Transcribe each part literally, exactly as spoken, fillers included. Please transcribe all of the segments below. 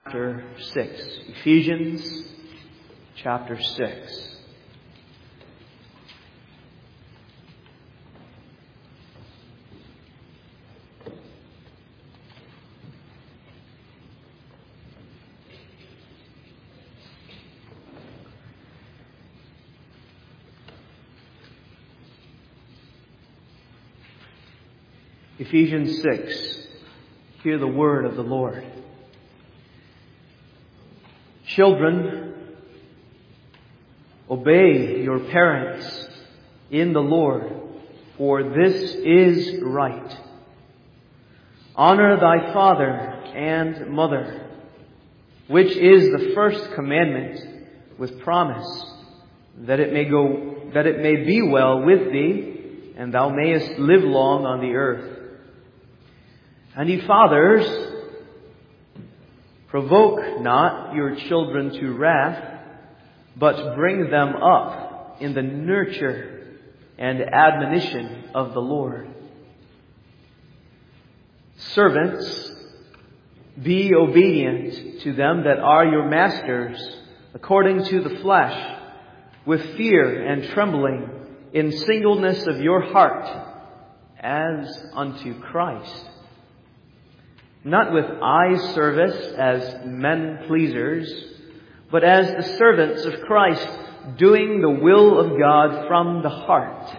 chapter six. Ephesians chapter six. Ephesians six. Hear the word of the Lord. Children, obey your parents in the Lord, for this is right. Honor thy father and mother, which is the first commandment with promise, that it may go, that it may be well with thee, and thou mayest live long on the earth. And ye fathers, provoke not your children to wrath, but bring them up in the nurture and admonition of the Lord. Servants, be obedient to them that are your masters, according to the flesh, with fear and trembling, in singleness of your heart, as unto Christ. Not with eye service as men pleasers, but as the servants of Christ, doing the will of God from the heart,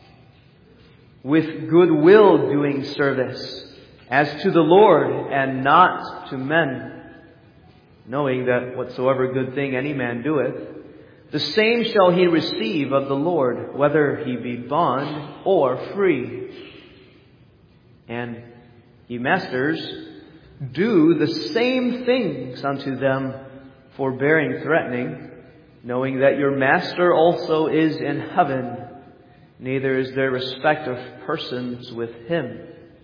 with good will doing service, as to the Lord and not to men, knowing that whatsoever good thing any man doeth, the same shall he receive of the Lord, whether he be bond or free. And ye masters, do the same things unto them, forbearing threatening, knowing that your master also is in heaven, neither is there respect of persons with him.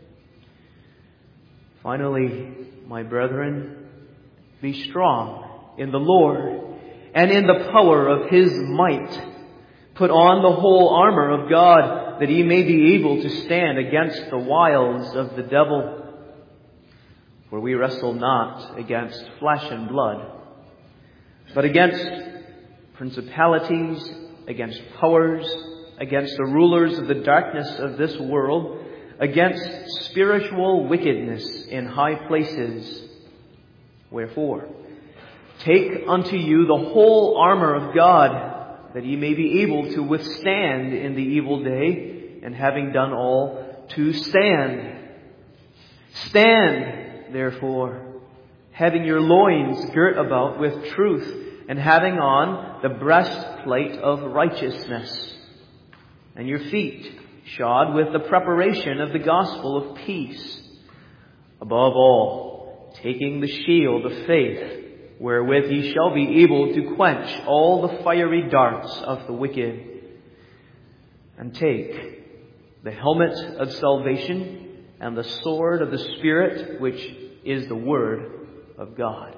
Finally, my brethren, be strong in the Lord and in the power of his might. Put on the whole armor of God, that ye may be able to stand against the wiles of the devil. For we wrestle not against flesh and blood, but against principalities, against powers, against the rulers of the darkness of this world, against spiritual wickedness in high places. Wherefore, take unto you the whole armor of God, that ye may be able to withstand in the evil day, and having done all, to stand. Stand, therefore, having your loins girt about with truth, and having on the breastplate of righteousness, and your feet shod with the preparation of the gospel of peace. Above all, taking the shield of faith, wherewith ye shall be able to quench all the fiery darts of the wicked. And take the helmet of salvation and the sword of the Spirit, which is the Word of God.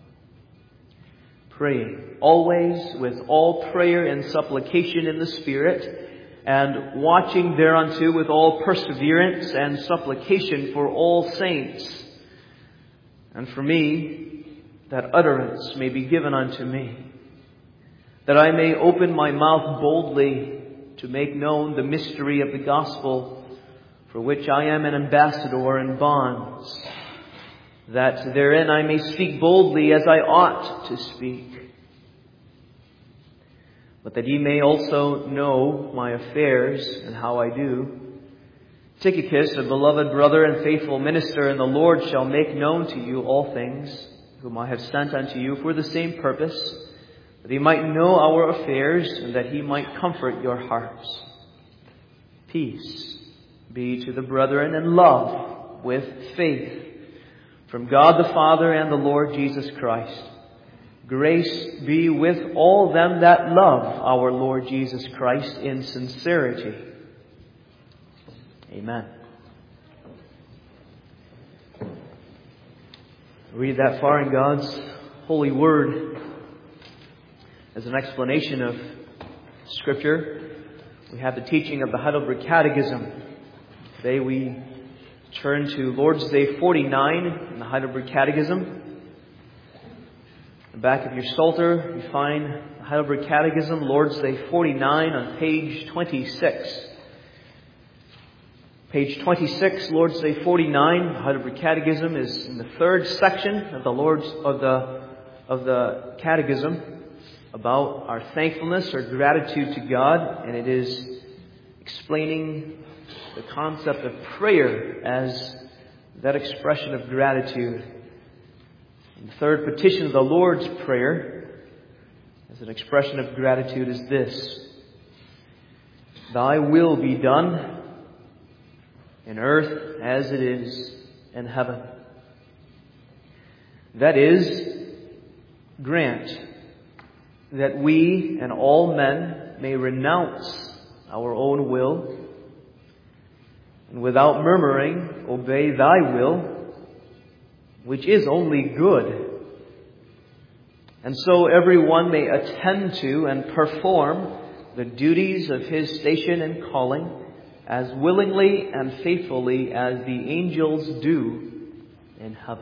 Praying always with all prayer and supplication in the Spirit, and watching thereunto with all perseverance and supplication for all saints. And for me, that utterance may be given unto me, that I may open my mouth boldly to make known the mystery of the gospel, for which I am an ambassador in bonds, that therein I may speak boldly as I ought to speak. But that ye may also know my affairs and how I do, Tychicus, a beloved brother and faithful minister in the Lord, shall make known to you all things, whom I have sent unto you for the same purpose, that he might know our affairs, and that he might comfort your hearts. Peace be to the brethren, and love with faith, from God the Father and the Lord Jesus Christ. Grace be with all them that love our Lord Jesus Christ in sincerity. Amen. Read that far in God's holy word. As an explanation of Scripture, we have the teaching of the Heidelberg Catechism. Today we turn to Lord's Day forty-nine in the Heidelberg Catechism. the back of your Psalter, you find the Heidelberg Catechism, Lord's Day forty-nine on page twenty-six. Page twenty-six, Lord's Day forty-nine, the Heidelberg Catechism is in the third section of the Lord's of the of the Catechism about our thankfulness or gratitude to God, and it is explaining the concept of prayer as that expression of gratitude. And the third petition of the Lord's Prayer as an expression of gratitude is this: Thy will be done in earth as it is in heaven. That is, grant that we and all men may renounce our own will and without murmuring obey Thy will, which is only good. And so everyone may attend to and perform the duties of his station and calling as willingly and faithfully as the angels do in heaven.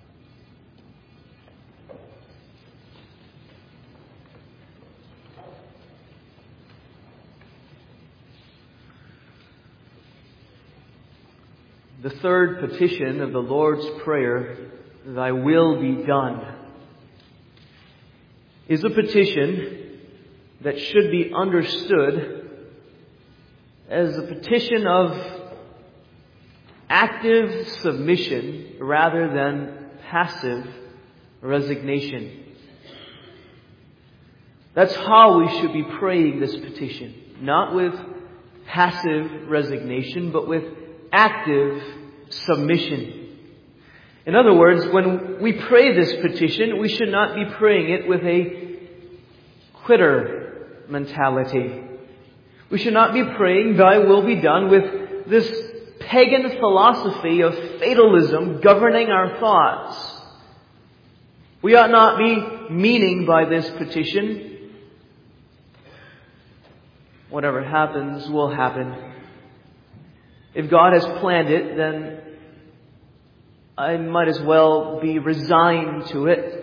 The third petition of the Lord's Prayer, Thy will be done, is a petition that should be understood as a petition of active submission rather than passive resignation. That's how we should be praying this petition. Not with passive resignation, but with active submission. In other words, when we pray this petition, we should not be praying it with a quitter mentality. We should not be praying, Thy will be done, with this pagan philosophy of fatalism governing our thoughts. We ought not be meaning by this petition, whatever happens will happen. If God has planned it, then I might as well be resigned to it.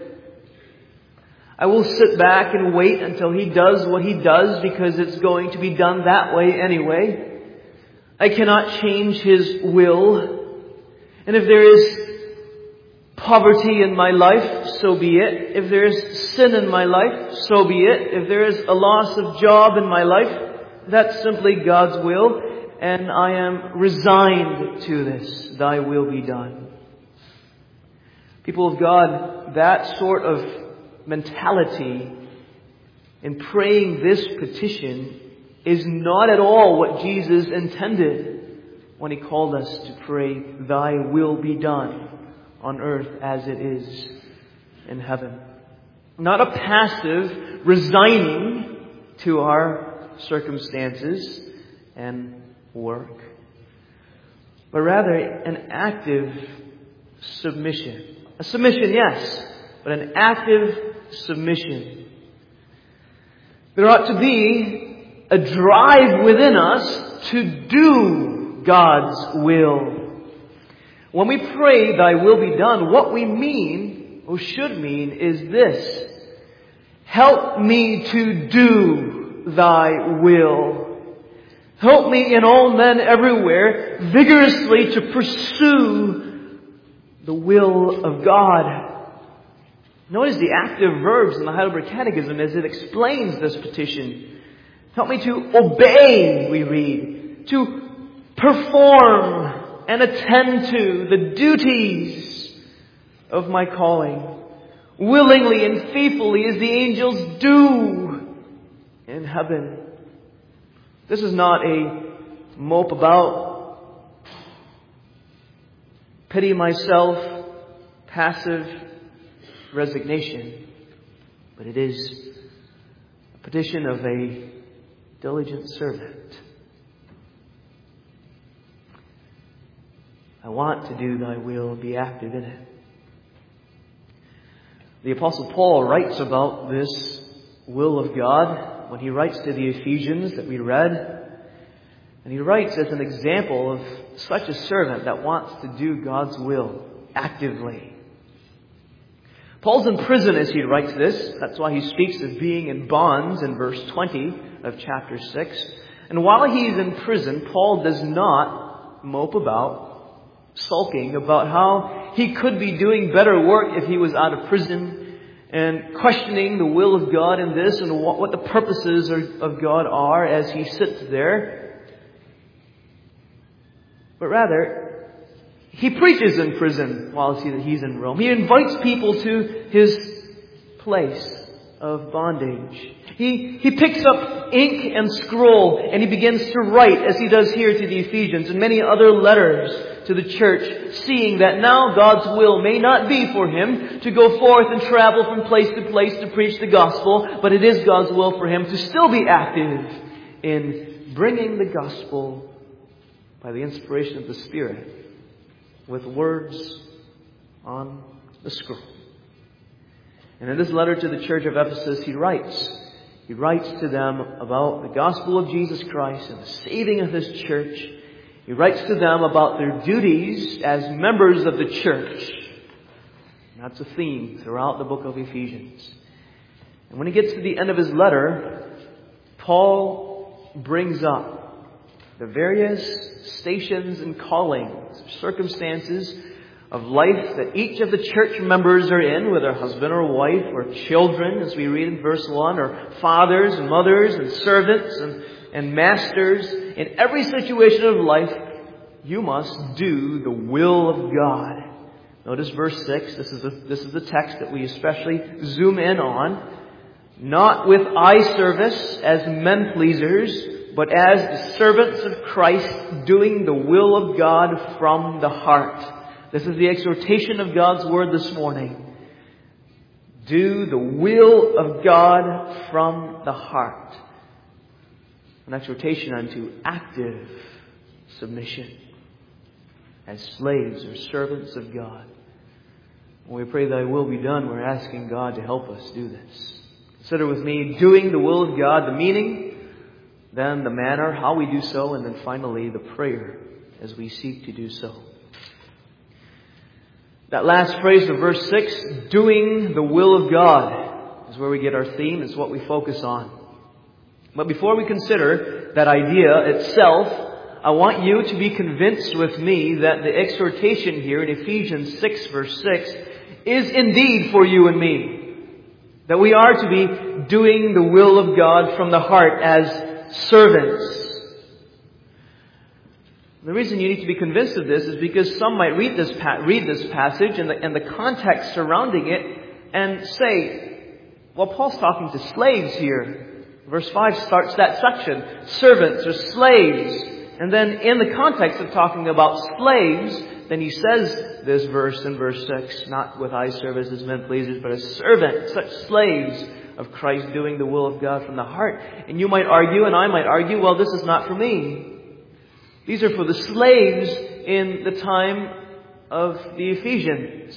I will sit back and wait until He does what He does because it's going to be done that way anyway. I cannot change His will. And if there is poverty in my life, so be it. If there is sin in my life, so be it. If there is a loss of job in my life, that's simply God's will. And I am resigned to this. Thy will be done. People of God, that sort of mentality in praying this petition is not at all what Jesus intended when He called us to pray, Thy will be done on earth as it is in heaven. Not a passive resigning to our circumstances and work, but rather an active submission. A submission, yes, but an active submission. There ought to be a drive within us to do God's will. When we pray, Thy will be done, what we mean, or should mean, is this: help me to do Thy will. Help me in all men everywhere vigorously to pursue the will of God. Notice the active verbs in the Heidelberg Catechism as it explains this petition. Help me to obey, we read, to perform and attend to the duties of my calling, willingly and faithfully as the angels do in heaven. This is not a mope about, pity myself, passive resignation, but it is a petition of a diligent servant. I want to do Thy will, be active in it. The Apostle Paul writes about this will of God when he writes to the Ephesians that we read. And he writes as an example of such a servant that wants to do God's will actively. Paul's in prison as he writes this. That's why he speaks of being in bonds in verse twenty of chapter six. And while he's in prison, Paul does not mope about, sulking about how he could be doing better work if he was out of prison, and questioning the will of God in this and what, what the purposes are, of God are as he sits there. But rather, he preaches in prison while he's in Rome. He invites people to his place of bondage. He, he picks up ink and scroll and he begins to write, as he does here to the Ephesians and many other letters to the church, seeing that now God's will may not be for him to go forth and travel from place to place to preach the gospel, but it is God's will for him to still be active in bringing the gospel by the inspiration of the Spirit with words on the scroll. And in this letter to the church of Ephesus, he writes, he writes to them about the gospel of Jesus Christ and the saving of His church. He writes to them about their duties as members of the church. And that's a theme throughout the book of Ephesians. And when he gets to the end of his letter, Paul brings up the various stations and callings, circumstances of life that each of the church members are in, whether husband or wife or children, as we read in verse one, or fathers and mothers and servants and, and masters. In every situation of life, you must do the will of God. Notice verse six. This is the, this is the text that we especially zoom in on. Not with eye service as men pleasers, but as the servants of Christ, doing the will of God from the heart. This is the exhortation of God's Word this morning. Do the will of God from the heart. An exhortation unto active submission as slaves or servants of God. When we pray Thy will be done, we're asking God to help us do this. Consider with me doing the will of God, the meaning, then the manner, how we do so, and then finally the prayer as we seek to do so. That last phrase of verse six, doing the will of God, is where we get our theme. It's what we focus on. But before we consider that idea itself, I want you to be convinced with me that the exhortation here in Ephesians six verse six is indeed for you and me. That we are to be doing the will of God from the heart as servants. The reason you need to be convinced of this is because some might read this pa- read this passage and the, and the context surrounding it and say, well, Paul's talking to slaves here. Verse five starts that section. Servants or slaves. And then in the context of talking about slaves, then he says this verse in verse six, not with eye service as men pleasers, but as servants, such slaves of Christ doing the will of God from the heart. And you might argue, and I might argue, well, this is not for me. These are for the slaves in the time of the Ephesians.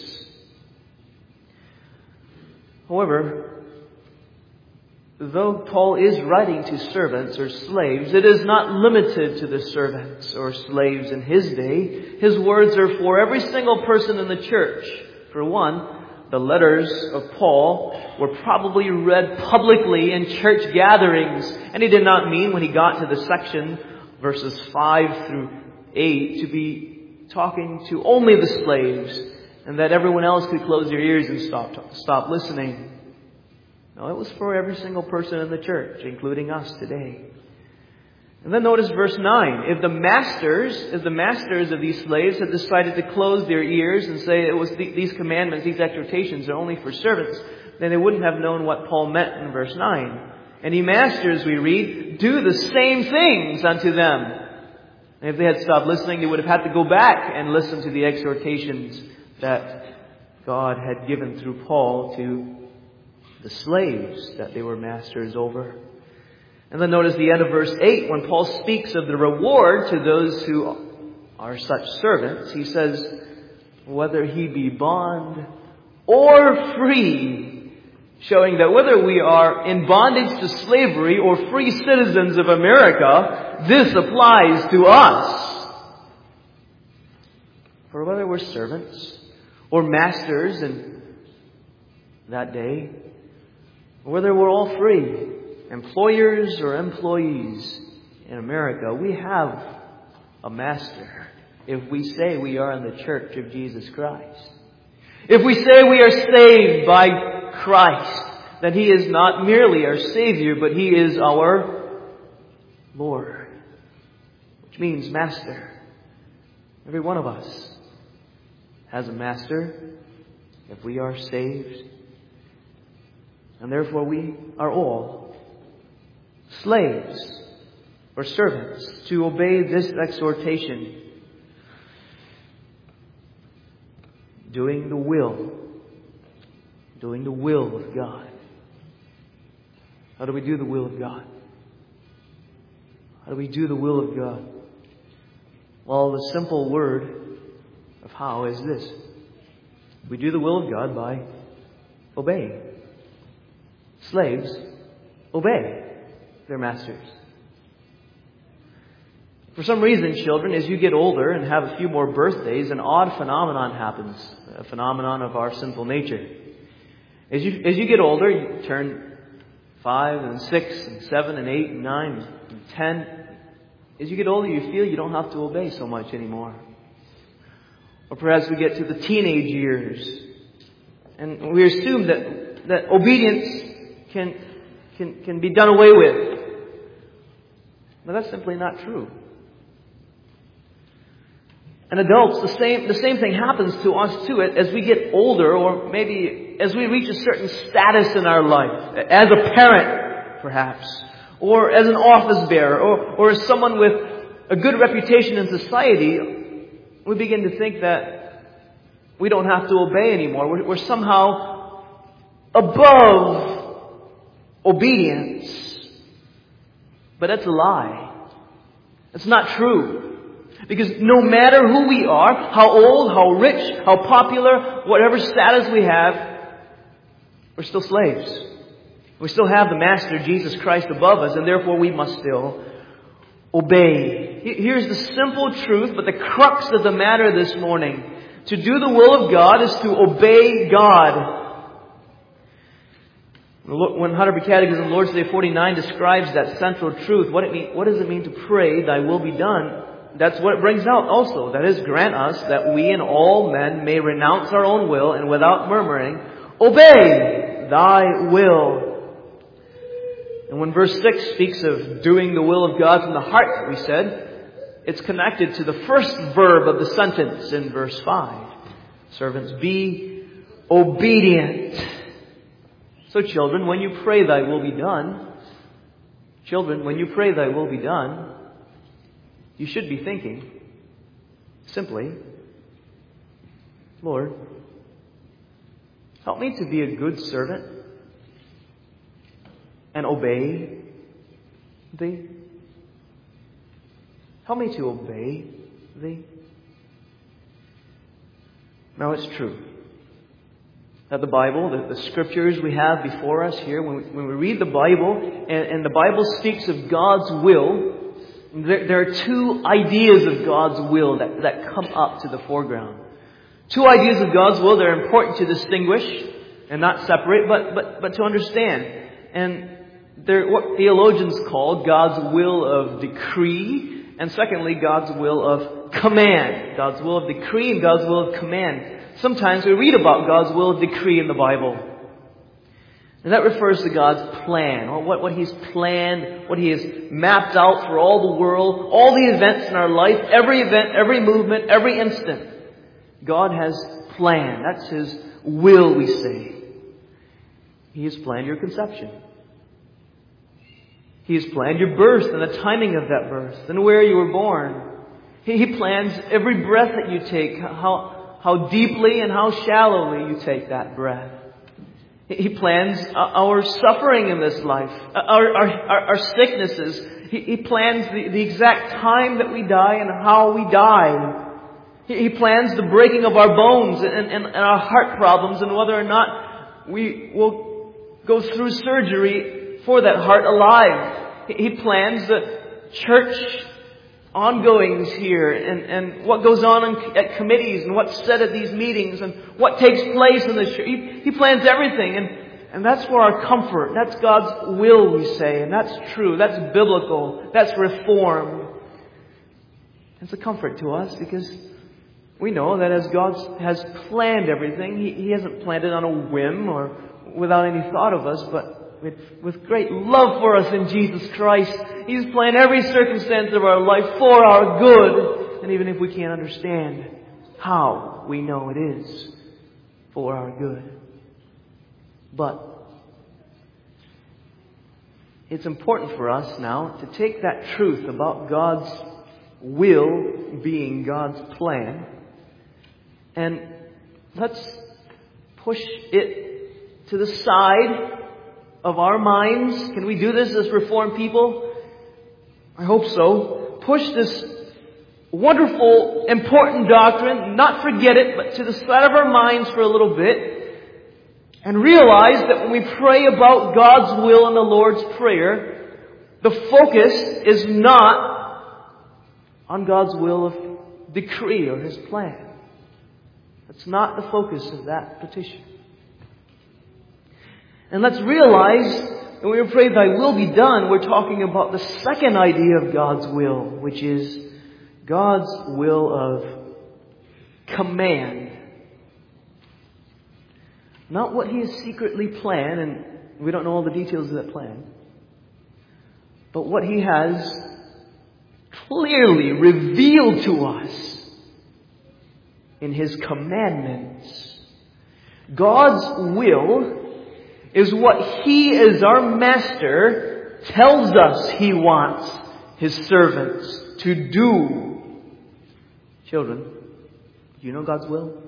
However, though Paul is writing to servants or slaves, it is not limited to the servants or slaves in his day. His words are for every single person in the church. For one, the letters of Paul were probably read publicly in church gatherings. And he did not mean when he got to the section verses five through eight to be talking to only the slaves and that everyone else could close their ears and stop stop listening. No, it was for every single person in the church, including us today. And then notice verse nine. If the masters, if the masters of these slaves had decided to close their ears and say it was th- these commandments, these exhortations are only for servants, then they wouldn't have known what Paul meant in verse nine. And ye masters, we read, do the same things unto them. And if they had stopped listening, they would have had to go back and listen to the exhortations that God had given through Paul to the slaves that they were masters over. And then notice the end of verse eight, when Paul speaks of the reward to those who are such servants, he says, whether he be bond or free, showing that whether we are in bondage to slavery or free citizens of America, this applies to us. For whether we're servants or masters, and that day, whether we're all free, employers or employees in America, we have a master if we say we are in the Church of Jesus Christ. If we say we are saved by Christ, that He is not merely our Savior, but He is our Lord, which means master. Every one of us has a master if we are saved. And therefore we are all slaves or servants to obey this exhortation. Doing the will. Doing the will of God. How do we do the will of God? How do we do the will of God? Well, the simple word of how is this. We do the will of God by obeying. Slaves obey their masters. For some reason, children, as you get older and have a few more birthdays, an odd phenomenon happens. A phenomenon of our sinful nature. As you, as you get older, you turn five and six and seven and eight and nine and ten. As you get older, you feel you don't have to obey so much anymore. Or perhaps we get to the teenage years, and we assume that, that obedience can, can, can be done away with. But that's simply not true. And adults, the same, the same thing happens to us too as we get older, or maybe as we reach a certain status in our life, as a parent, perhaps, or as an office bearer, or, or as someone with a good reputation in society. We begin to think that we don't have to obey anymore. We're, we're somehow above obedience. But that's a lie. It's not true. Because no matter who we are, how old, how rich, how popular, whatever status we have, we're still slaves. We still have the Master, Jesus Christ, above us, and therefore we must still obey. Here's the simple truth, but the crux of the matter this morning. To do the will of God is to obey God. When Heidelberg Catechism, Lord's Day forty-nine, describes that central truth, what, it mean, what does it mean to pray, Thy will be done? That's what it brings out also. That is, grant us that we and all men may renounce our own will and without murmuring, obey Thy will. And when verse six speaks of doing the will of God from the heart, we said, it's connected to the first verb of the sentence in verse five. Servants, be obedient. So children, when you pray Thy will be done, children, when you pray Thy will be done, you should be thinking simply, Lord, help me to be a good servant and obey Thee. Help me to obey Thee. Now it's true that the Bible, the, the Scriptures we have before us here, when we, when we read the Bible and, and the Bible speaks of God's will, there, there are two ideas of God's will that, that come up to the foreground. Two ideas of God's will that are important to distinguish and not separate, but, but, but to understand. And they're what theologians call God's will of decree, and secondly, God's will of command. God's will of decree and God's will of command. Sometimes we read about God's will of decree in the Bible. And that refers to God's plan, or what, what He's planned, what He has mapped out for all the world, all the events in our life, every event, every movement, every instant. God has planned. That's His will, we say. He has planned your conception. He has planned your birth and the timing of that birth and where you were born. He, he plans every breath that you take, how, how deeply and how shallowly you take that breath. He plans our suffering in this life, our, our, our, our sicknesses. He, he plans the, the exact time that we die and how we die. He, he plans the breaking of our bones and, and, and our heart problems and whether or not we will go through surgery for that heart alive. He, he plans the church ongoings here and, and what goes on in, at committees and what's said at these meetings and what takes place in the church. He, he plans everything, and, and that's for our comfort. That's God's will, we say, and that's true. That's biblical. That's reform. It's a comfort to us because we know that as God has planned everything, He, he hasn't planned it on a whim or without any thought of us, but with, with great love for us in Jesus Christ. He's planned every circumstance of our life for our good. And even if we can't understand how, we know it is for our good. But it's important for us now to take that truth about God's will being God's plan, and let's push it to the side of our minds. Can we do this as Reformed people? I hope so. Push this wonderful, important doctrine, not forget it, but to the side of our minds for a little bit, and realize that when we pray about God's will in the Lord's Prayer, the focus is not on God's will of decree or His plan. That's not the focus of that petition. And let's realize that when we pray, Thy will be done, we're talking about the second idea of God's will, which is God's will of command. Not what He has secretly planned, and we don't know all the details of that plan, but what He has clearly revealed to us in His commandments. God's will is what He, as our Master, tells us He wants His servants to do. Children, do you know God's will?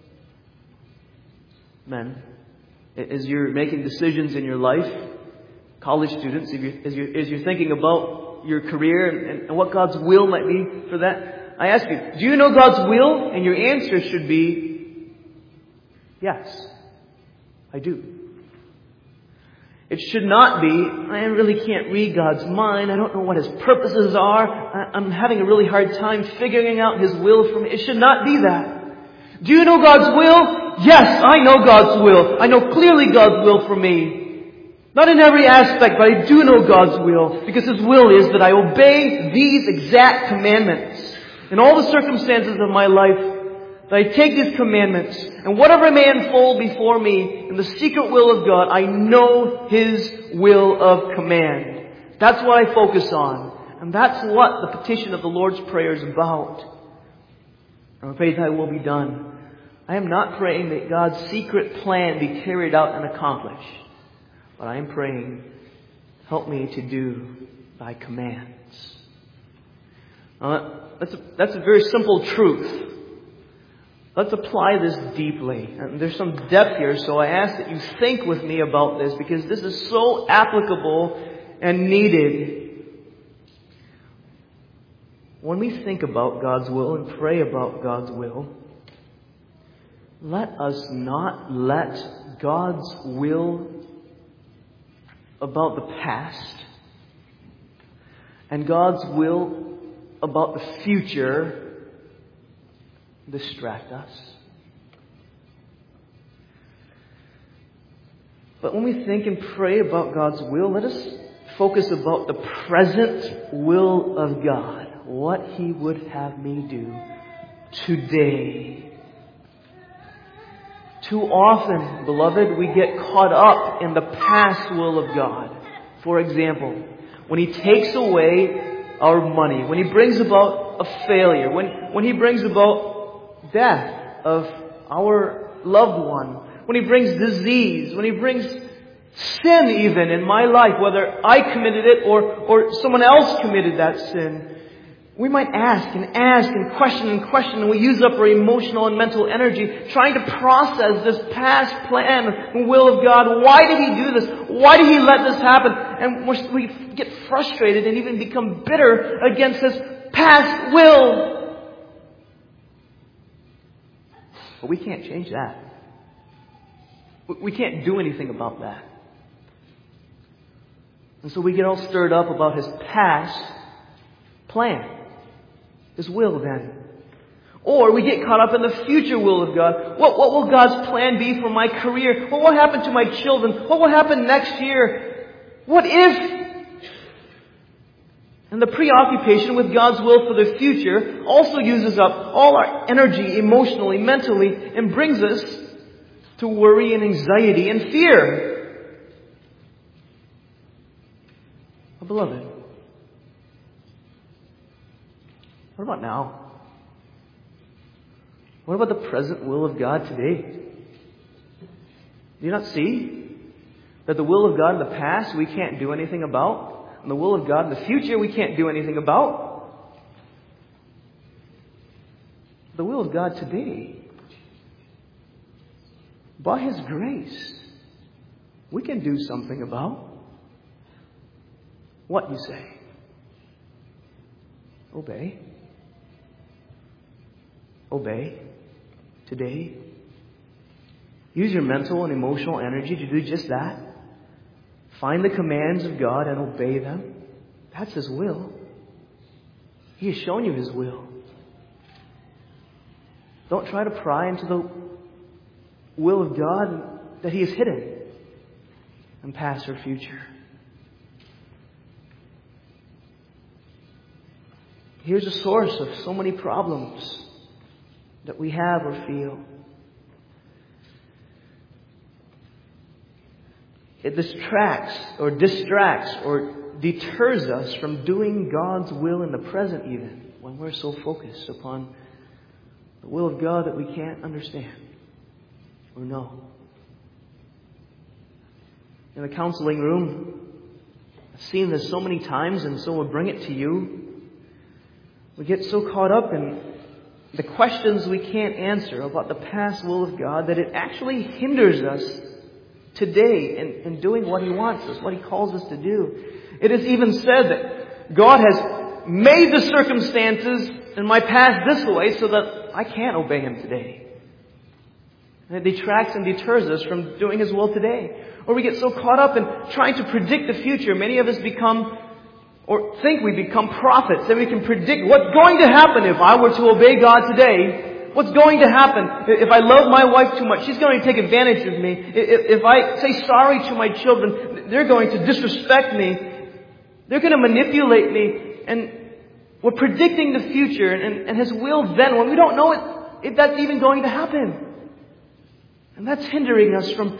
Men, as you're making decisions in your life, college students, if you're, as, you're, as you're thinking about your career and, and what God's will might be for that, I ask you, do you know God's will? And your answer should be, yes, I do. It should not be, I really can't read God's mind. I don't know what His purposes are. I'm having a really hard time figuring out His will for me. It should not be that. Do you know God's will? Yes, I know God's will. I know clearly God's will for me. Not in every aspect, but I do know God's will. Because His will is that I obey these exact commandments. In all the circumstances of my life, that I take these commandments, and whatever may unfold before me in the secret will of God, I know His will of command. That's what I focus on. And that's what the petition of the Lord's Prayer is about. I pray Thy will be done. I am not praying that God's secret plan be carried out and accomplished. But I am praying, help me to do Thy commands. Uh, that's, a, that's a very simple truth. Let's apply this deeply. And there's some depth here, so I ask that you think with me about this, because this is so applicable and needed. When we think about God's will and pray about God's will, let us not let God's will about the past and God's will about the future distract us. But when we think and pray about God's will, let us focus about the present will of God. What He would have me do today. Too often, beloved, we get caught up in the past will of God. For example, when He takes away our money, when He brings about a failure, when, when He brings about death of our loved one, when He brings disease, when He brings sin even in my life, whether I committed it or, or someone else committed that sin, we might ask and ask and question and question, and we use up our emotional and mental energy trying to process this past plan and will of God. Why did He do this? Why did He let this happen? And we're, we get frustrated and even become bitter against His past will. But we can't change that. We can't do anything about that. And so we get all stirred up about His past plan. His will then. Or we get caught up in the future will of God. What, what will God's plan be for my career? What will happen to my children? What will happen next year? What if? And the preoccupation with God's will for the future also uses up all our energy emotionally, mentally, and brings us to worry and anxiety and fear. Oh, beloved, what about now? What about the present will of God today? Do you not see that the will of God in the past we can't do anything about? And the will of God in the future we can't do anything about? The will of God today, by His grace, we can do something about. What, you say? Obey. Obey. Today. Use your mental and emotional energy to do just that. Find the commands of God and obey them. That's His will. He has shown you His will. Don't try to pry into the will of God that He has hidden in past or future. Here's a source of so many problems that we have or feel. It distracts or distracts or deters us from doing God's will in the present even when we're so focused upon the will of God that we can't understand or know. In the counseling room, I've seen this so many times, and so we'll bring it to you. We get so caught up in the questions we can't answer about the past will of God that it actually hinders us today in, in doing what He wants us, what He calls us to do. It is even said that God has made the circumstances in my past this way so that I can't obey Him today. And it detracts and deters us from doing His will today. Or we get so caught up in trying to predict the future. Many of us become or think we become prophets, that we can predict what's going to happen if I were to obey God today. What's going to happen? If I love my wife too much, she's going to take advantage of me. If I say sorry to my children, they're going to disrespect me. They're going to manipulate me. And we're predicting the future and, and His will then, when we don't know it, if that's even going to happen. And that's hindering us from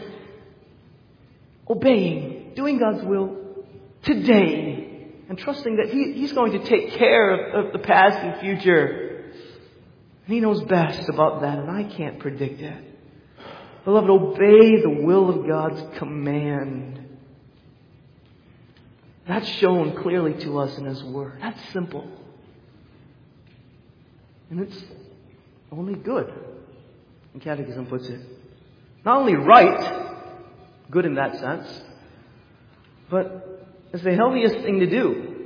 obeying, doing God's will today. And trusting that he, He's going to take care of, of the past and future. And He knows best about that, and I can't predict it. Beloved, obey the will of God's command. That's shown clearly to us in His Word. That's simple. And it's only good, and Catechism puts it. Not only right, good in that sense, but it's the healthiest thing to do.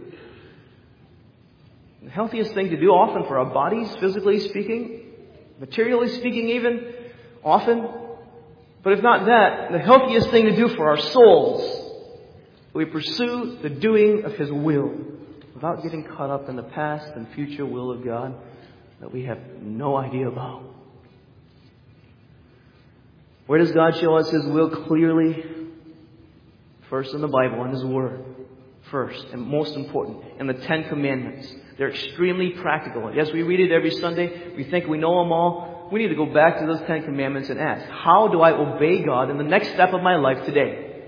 The healthiest thing to do often for our bodies, physically speaking, materially speaking even, often. But if not that, the healthiest thing to do for our souls, we pursue the doing of His will without getting caught up in the past and future will of God that we have no idea about. Where does God show us His will clearly? First in the Bible, in His Word. First, and most important, in the Ten Commandments. They're extremely practical. Yes, we read it every Sunday. We think we know them all. We need to go back to those Ten Commandments and ask, how do I obey God in the next step of my life today?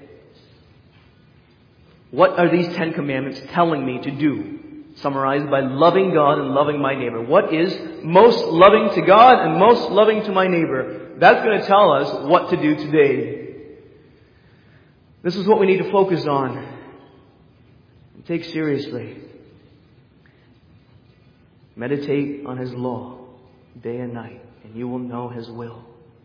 What are these Ten Commandments telling me to do? Summarized by loving God and loving my neighbor. What is most loving to God and most loving to my neighbor? That's going to tell us what to do today. This is what we need to focus on and take seriously. Meditate on His law day and night, and you will know His will.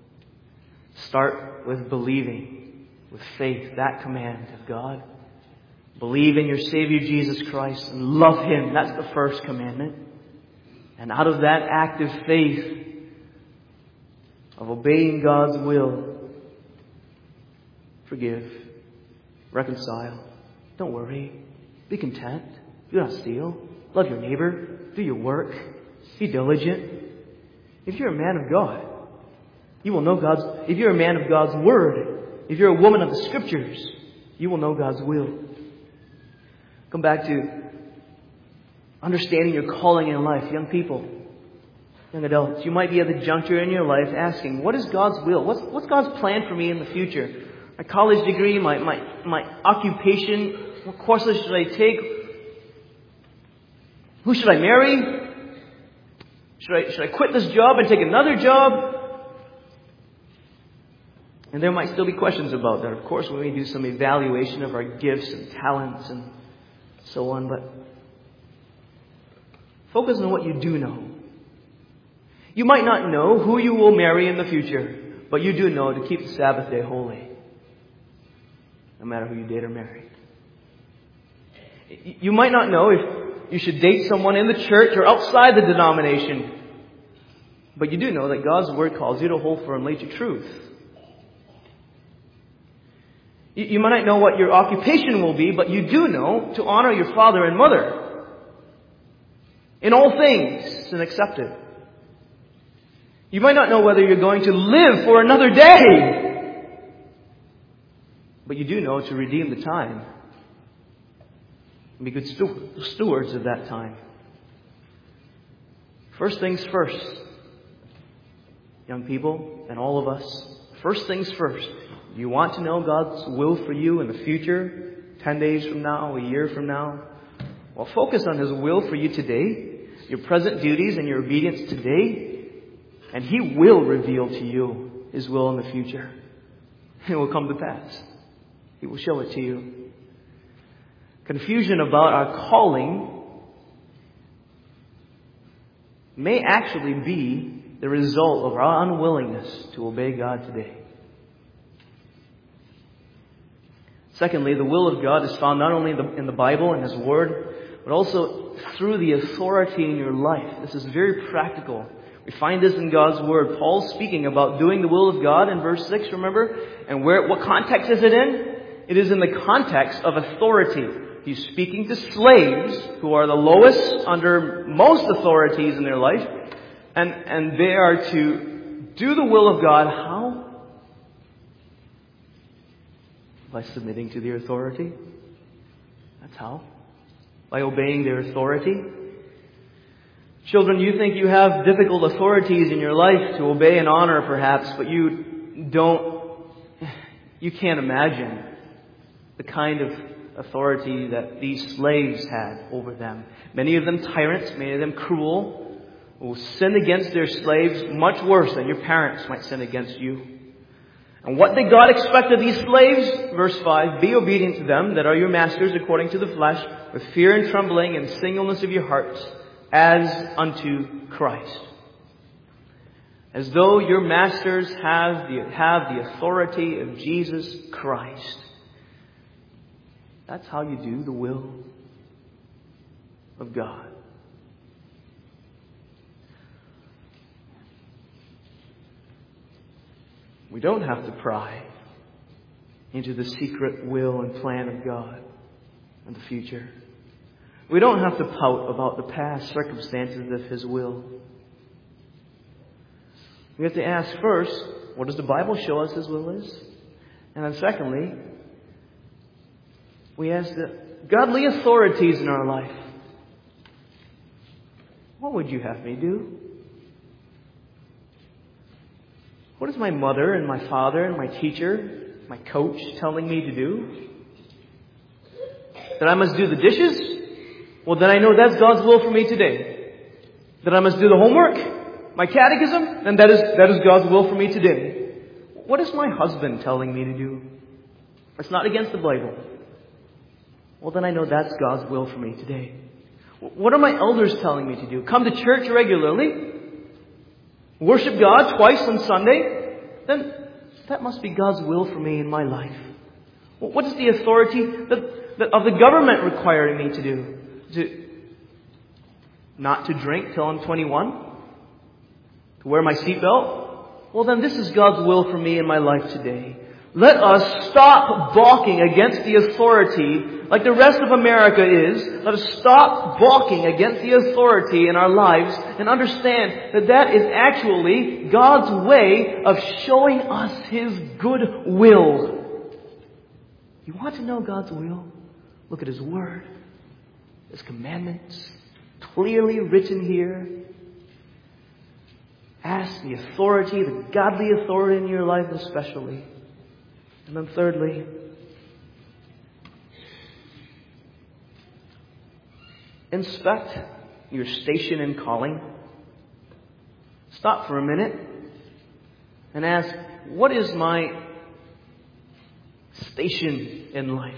Start with believing, with faith, that command of God. Believe in your Savior Jesus Christ and love Him. That's the first commandment. And out of that act of faith, of obeying God's will, forgive, reconcile. Don't worry. Be content. Do not steal. Love your neighbor. Do your work. Be diligent. If you're a man of God, you will know God's... If you're a man of God's Word, if you're a woman of the Scriptures, you will know God's will. Come back to understanding your calling in life. Young people, young adults, you might be at the juncture in your life asking, what is God's will? What's, what's God's plan for me in the future? My college degree, my, my, my occupation, what courses should I take? Who should I marry? Should I, should I quit this job and take another job? And there might still be questions about that. Of course, when we do some evaluation of our gifts and talents and so on, but focus on what you do know. You might not know who you will marry in the future, but you do know to keep the Sabbath day holy, no matter who you date or marry. You might not know if you should date someone in the church or outside the denomination, but you do know that God's Word calls you to hold firmly to truth. You might not know what your occupation will be, but you do know to honor your father and mother in all things and accept it. You might not know whether you're going to live for another day, but you do know to redeem the time and be good stewards of that time. First things first, young people and all of us. First things first. You want to know God's will for you in the future, ten days from now, a year from now? Well, focus on His will for you today, your present duties and your obedience today, and He will reveal to you His will in the future. It will come to pass. He will show it to you. Confusion about our calling may actually be the result of our unwillingness to obey God today. Secondly, the will of God is found not only in the, in the Bible and His Word, but also through the authority in your life. This is very practical. We find this in God's Word. Paul's speaking about doing the will of God in verse six, remember? And where, what context is it in? It is in the context of authority. He's speaking to slaves who are the lowest under most authorities in their life. And, and they are to do the will of God. How? By submitting to their authority. That's how. By obeying their authority. Children, you think you have difficult authorities in your life to obey and honor perhaps, but you don't, you can't imagine the kind of authority that these slaves had over them. Many of them tyrants, many of them cruel, who sin against their slaves much worse than your parents might sin against you. And what did God expect of these slaves? Verse five, be obedient to them that are your masters according to the flesh, with fear and trembling and singleness of your hearts, as unto Christ. As though your masters have the, have the authority of Jesus Christ. That's how you do the will of God. We don't have to pry into the secret will and plan of God in the future. We don't have to pout about the past circumstances of His will. We have to ask first, what does the Bible show us His will is? And then secondly, we ask the godly authorities in our life, what would you have me do? What is my mother and my father and my teacher, my coach telling me to do? That I must do the dishes? Well, then I know that's God's will for me today. That I must do the homework, my catechism? Then that is, that is God's will for me today. What is my husband telling me to do? It's not against the Bible. Well, then I know that's God's will for me today. What are my elders telling me to do? Come to church regularly? Worship God twice on Sunday? Then that must be God's will for me in my life. What is the authority that, that of the government requiring me to do? To, not to drink till I'm twenty-one? To wear my seatbelt? Well, then this is God's will for me in my life today. Let us stop balking against the authority like the rest of America is, let us stop balking against the authority in our lives and understand that that is actually God's way of showing us His good will. You want to know God's will? Look at His Word, His commandments, clearly written here. Ask the authority, the godly authority in your life especially. And then thirdly, inspect your station and calling. Stop for a minute and ask, what is my station in life?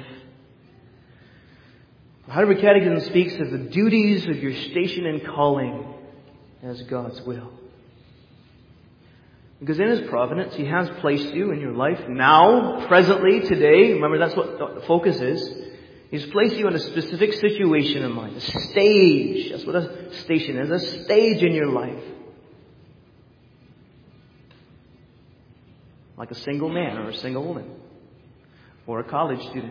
The Heidelberg Catechism speaks of the duties of your station and calling as God's will. Because in His providence, He has placed you in your life now, presently, today. Remember, that's what the focus is. He's placed you in a specific situation in life, a stage. That's what a station is, a stage in your life. Like a single man or a single woman, or a college student,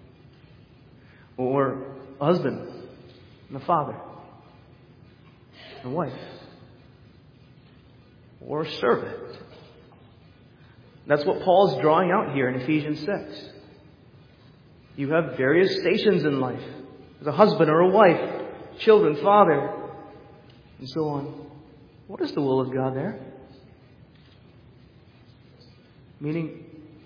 or a husband and a father, and a wife, or a servant. That's what Paul's drawing out here in Ephesians six. You have various stations in life. As a husband or a wife, children, father, and so on. What is the will of God there? Meaning,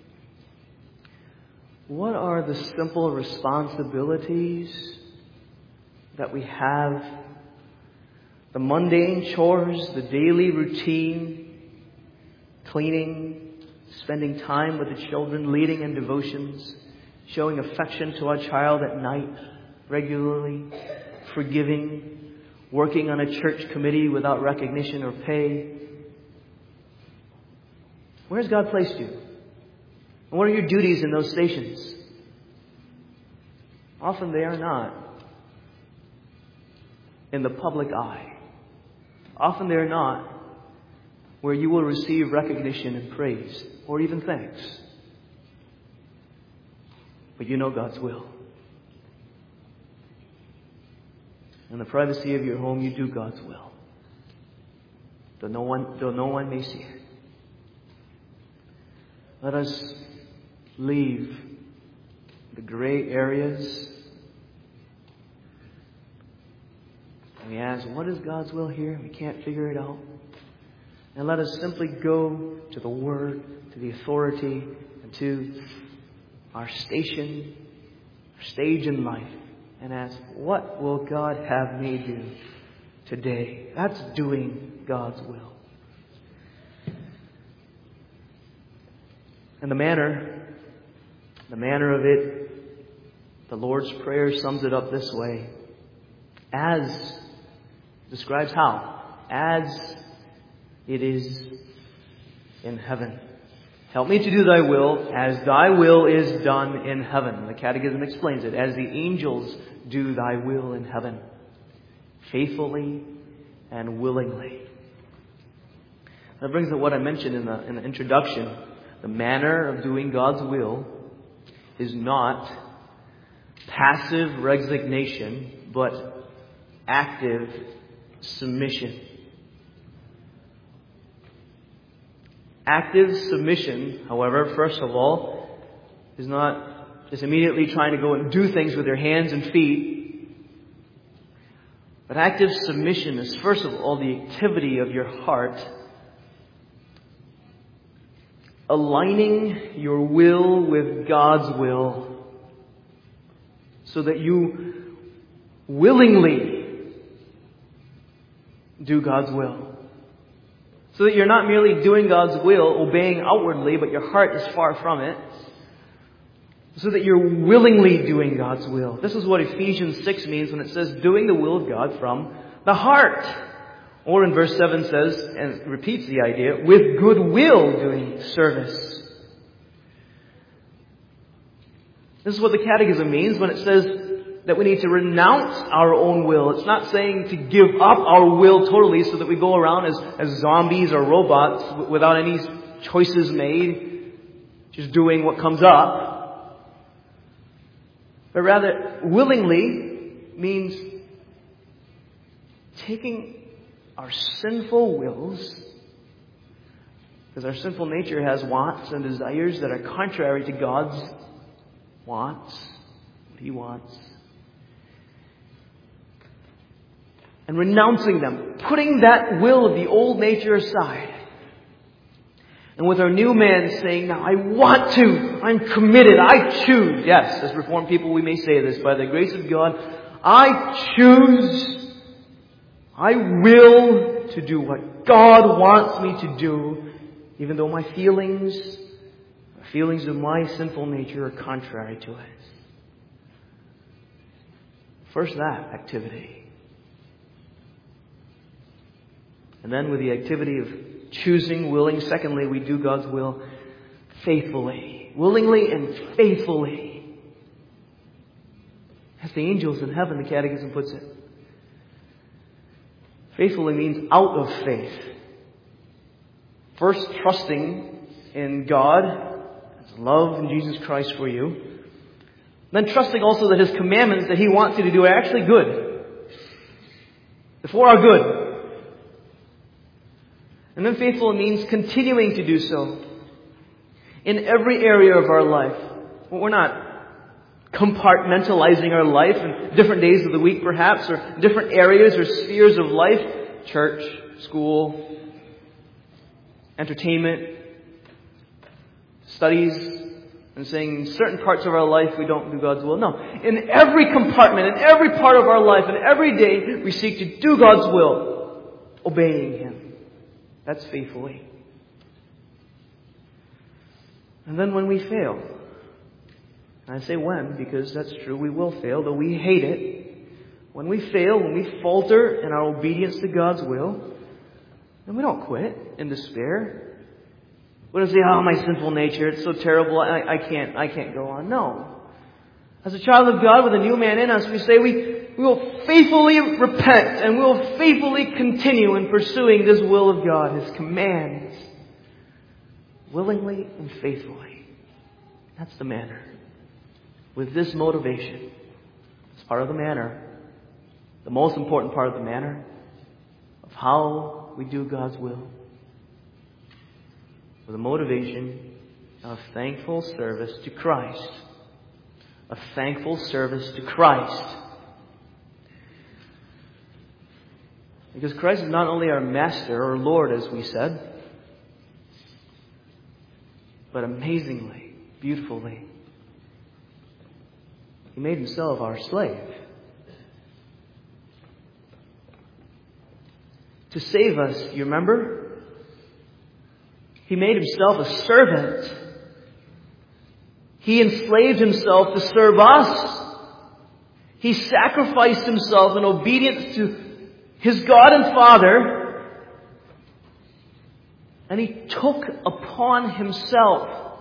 what are the simple responsibilities that we have? The mundane chores, the daily routine, cleaning, spending time with the children, leading in devotions, showing affection to our child at night regularly, forgiving, working on a church committee without recognition or pay. Where has God placed you? And what are your duties in those stations? Often they are not in the public eye. Often they are not where you will receive recognition and praise or even thanks. But you know God's will. In the privacy of your home, you do God's will. Though no one, though no one may see it. Let us leave the gray areas. And we ask, what is God's will here? We can't figure it out. And let us simply go to the Word, to the authority, and to our station, our stage in life, and ask, what will God have me do today? That's doing God's will. And the manner, the manner of it, the Lord's Prayer sums it up this way. As, describes how, as it is in heaven. Help me to do thy will as thy will is done in heaven. The Catechism explains it. As the angels do thy will in heaven. Faithfully and willingly. That brings to what I mentioned in the, in the introduction. The manner of doing God's will is not passive resignation, but active submission. Active submission, however, first of all, is not just immediately trying to go and do things with your hands and feet. But active submission is first of all the activity of your heart, aligning your will with God's will, so that you willingly do God's will. So that you're not merely doing God's will, obeying outwardly, but your heart is far from it. So that you're willingly doing God's will. This is what Ephesians six means when it says doing the will of God from the heart. Or in verse seven says, and repeats the idea, with good will doing service. This is what the Catechism means when it says that we need to renounce our own will. It's not saying to give up our will totally so that we go around as, as zombies or robots w- without any choices made, just doing what comes up. But rather, willingly means taking our sinful wills, because our sinful nature has wants and desires that are contrary to God's wants, what He wants, and renouncing them, putting that will of the old nature aside. And with our new man saying, now I want to, I'm committed, I choose. Yes, as Reformed people we may say this, by the grace of God, I choose, I will to do what God wants me to do, even though my feelings, the feelings of my sinful nature are contrary to it. First that activity. And then with the activity of choosing, willing, secondly, we do God's will faithfully. Willingly and faithfully. As the angels in heaven, the Catechism puts it. Faithfully means out of faith. First, trusting in God, His love in Jesus Christ for you. Then trusting also that His commandments that He wants you to do are actually good. They're for our good. And then faithful means continuing to do so in every area of our life. We're not compartmentalizing our life in different days of the week perhaps, or different areas or spheres of life. Church, school, entertainment, studies, and saying in certain parts of our life we don't do God's will. No. In every compartment, in every part of our life, and every day we seek to do God's will, obeying Him. That's faithfully. And then when we fail, and I say when, because that's true, we will fail, though we hate it. When we fail, when we falter in our obedience to God's will, then we don't quit in despair. We don't say, oh, my sinful nature, it's so terrible, I, I can't, I can't go on. No. As a child of God with a new man in us, we say we, we will faithfully repent and we will faithfully continue in pursuing this will of God, His commands, willingly and faithfully. That's the manner. With this motivation, it's part of the manner, the most important part of the manner of how we do God's will. With a motivation of thankful service to Christ. A thankful service to Christ. Because Christ is not only our Master or Lord, as we said, but amazingly, beautifully, He made Himself our slave. To save us, you remember? He made Himself a servant. He enslaved Himself to serve us. He sacrificed Himself in obedience to His God and Father. And He took upon Himself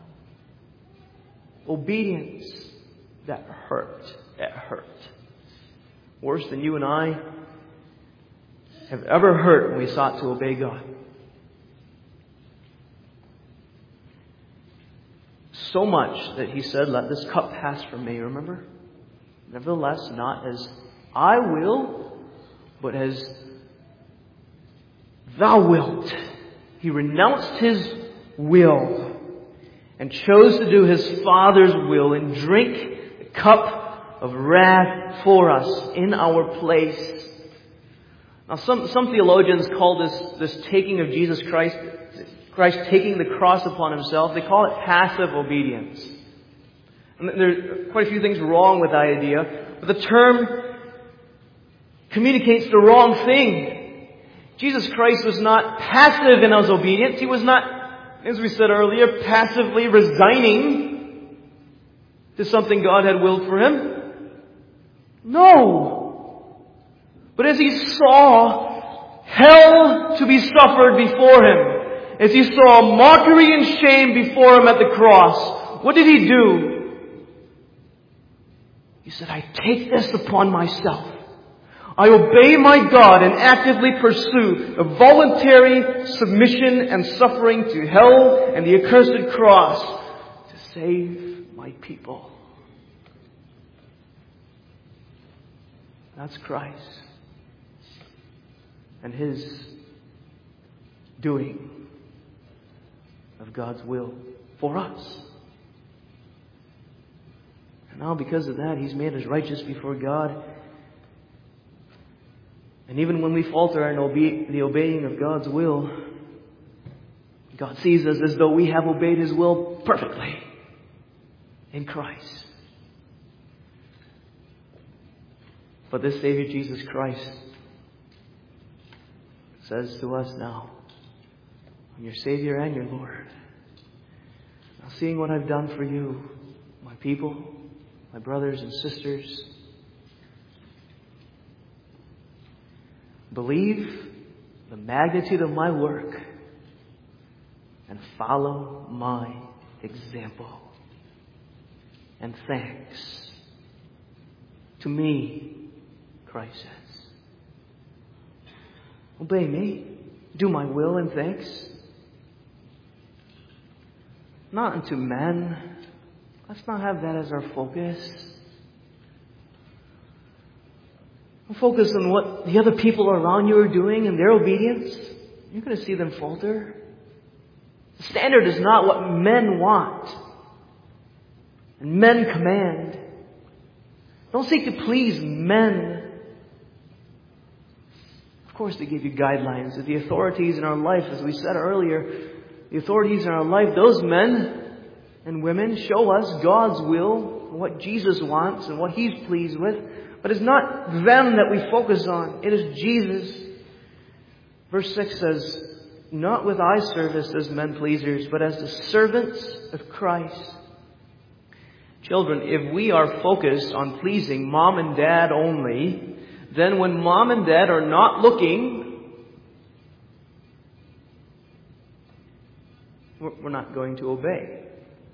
obedience that hurt. That hurt. Worse than you and I have ever hurt when we sought to obey God. So much that He said, let this cup pass from me, remember? Nevertheless, not as I will, but as Thou wilt. He renounced His will and chose to do His Father's will and drink the cup of wrath for us in our place. Now, some, some theologians call this, this taking of Jesus Christ, Christ taking the cross upon Himself, they call it passive obedience. And there are quite a few things wrong with that idea, but the term communicates the wrong thing. Jesus Christ was not passive in His obedience. He was not, as we said earlier, passively resigning to something God had willed for Him. No. But as He saw hell to be suffered before Him, as He saw mockery and shame before Him at the cross, what did He do? He said, I take this upon myself. I obey my God and actively pursue a voluntary submission and suffering to hell and the accursed cross to save my people. That's Christ and His doing of God's will for us. And now because of that, He's made us righteous before God. And even when we falter in obe- the obeying of God's will, God sees us as though we have obeyed His will perfectly in Christ. But this Savior Jesus Christ says to us now, I'm your Savior and your Lord. Now, seeing what I've done for you, my people, my brothers and sisters, believe the magnitude of my work and follow my example. And thanks to me, Christ says. Obey me. Do my will and thanks. Not unto men. Let's not have that as our focus. Don't focus on what the other people around you are doing and their obedience. You're going to see them falter. The standard is not what men want and men command. Don't seek to please men. Of course, they give you guidelines. That the authorities in our life, as we said earlier, the authorities in our life, those men and women show us God's will, what Jesus wants and what He's pleased with. But it's not them that we focus on. It is Jesus. Verse six says, not with eye service as men pleasers, but as the servants of Christ. Children, if we are focused on pleasing mom and dad only, then when mom and dad are not looking, we're not going to obey.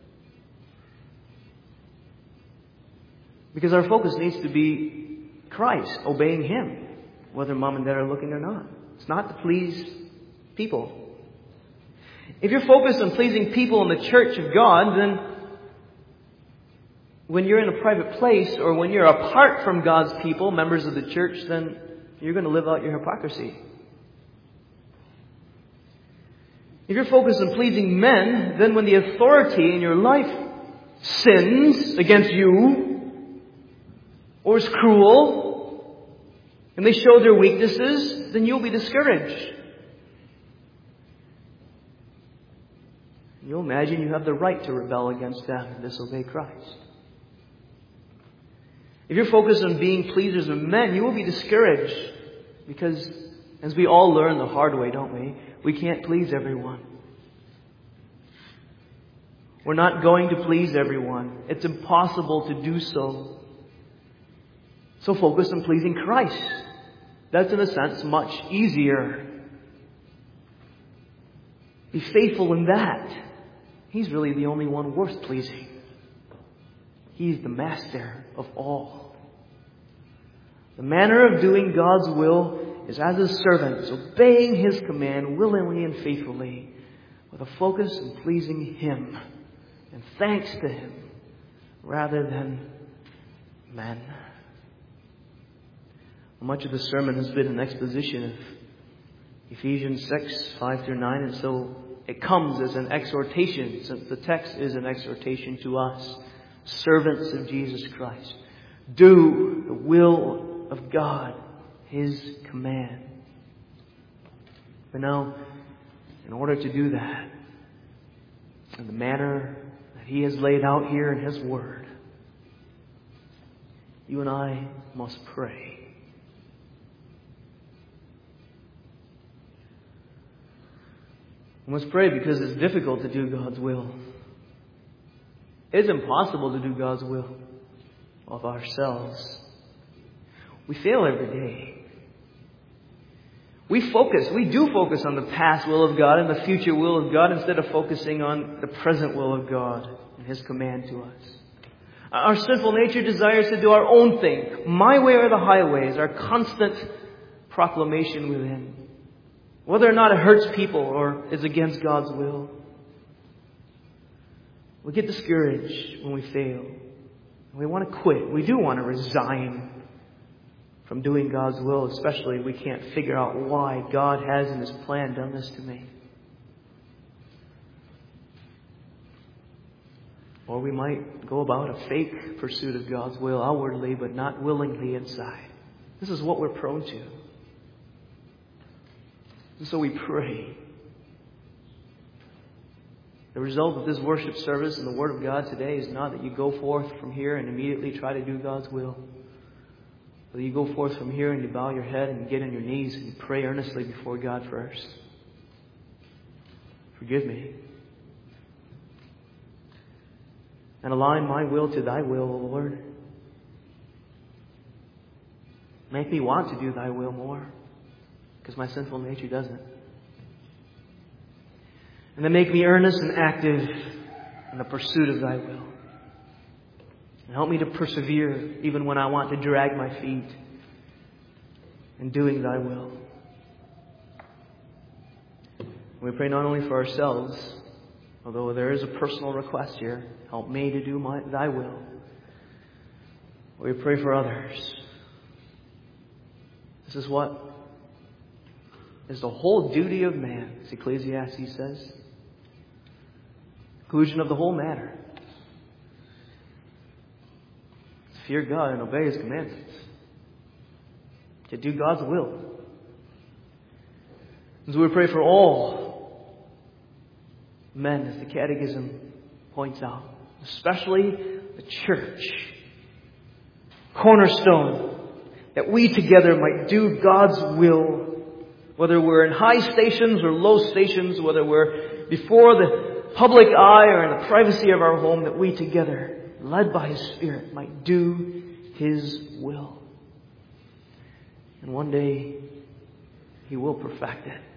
Because our focus needs to be Christ, obeying Him, whether mom and dad are looking or not. It's not to please people. If you're focused on pleasing people in the church of God, then when you're in a private place or when you're apart from God's people, members of the church, then you're going to live out your hypocrisy. If you're focused on pleasing men, then when the authority in your life sins against you or is cruel and they show their weaknesses, then you'll be discouraged. You'll imagine you have the right to rebel against them and disobey Christ. If you're focused on being pleasers of men, you will be discouraged. Because, as we all learn the hard way, don't we? We can't please everyone. We're not going to please everyone. It's impossible to do so. So focus on pleasing Christ. That's, in a sense, much easier. Be faithful in that. He's really the only one worth pleasing. He's the master of all. The manner of doing God's will is as His servants, obeying His command willingly and faithfully, with a focus on pleasing Him and thanks to Him rather than men. Much of the sermon has been an exposition of Ephesians six, five through nine, and so it comes as an exhortation, since the text is an exhortation to us, servants of Jesus Christ. Do the will of God, His command. But now, in order to do that, in the manner that He has laid out here in His Word, you and I must pray. We must pray because it's difficult to do God's will. It's impossible to do God's will of ourselves. We fail every day. We focus, we do focus on the past will of God and the future will of God instead of focusing on the present will of God and His command to us. Our sinful nature desires to do our own thing. My way or the highway is our constant proclamation within. Whether or not it hurts people or is against God's will. We get discouraged when we fail. We want to quit. We do want to resign from doing God's will, especially if we can't figure out why God has in His plan done this to me. Or we might go about a fake pursuit of God's will outwardly, but not willingly inside. This is what we're prone to. And so we pray. The result of this worship service and the Word of God today is not that you go forth from here and immediately try to do God's will. But you go forth from here and you bow your head and you get on your knees and you pray earnestly before God first. Forgive me. And align my will to Thy will, O Lord. Make me want to do Thy will more, because my sinful nature doesn't. And then make me earnest and active in the pursuit of Thy will. And help me to persevere even when I want to drag my feet in doing Thy will. We pray not only for ourselves, although there is a personal request here, help me to do my, Thy will. We pray for others. This is what is the whole duty of man, as Ecclesiastes says. Conclusion of the whole matter. To fear God and obey His commandments. To do God's will. And so we pray for all men, as the Catechism points out. Especially the church. Cornerstone. That we together might do God's will. Whether we're in high stations or low stations. Whether we're before the public eye or in the privacy of our home. That we together, led by His Spirit, might do His will. And one day, He will perfect it.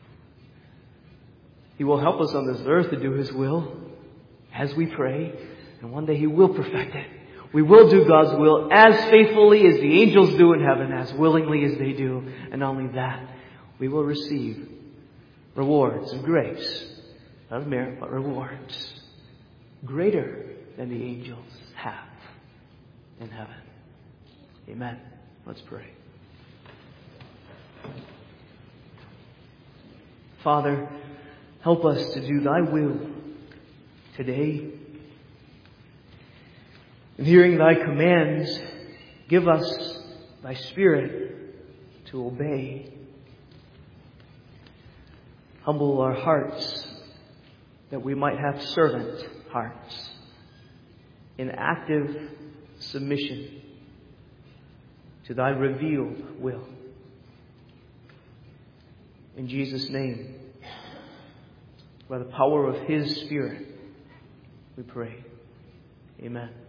He will help us on this earth to do His will as we pray. And one day He will perfect it. We will do God's will as faithfully as the angels do in heaven, as willingly as they do. And not only that, we will receive rewards of grace. Not of merit, but rewards greater than the angels have in heaven. Amen. Let's pray. Father, help us to do Thy will today. In hearing Thy commands, give us Thy Spirit to obey. Humble our hearts that we might have servant hearts in active submission to Thy revealed will. In Jesus' name, by the power of His Spirit, we pray. Amen.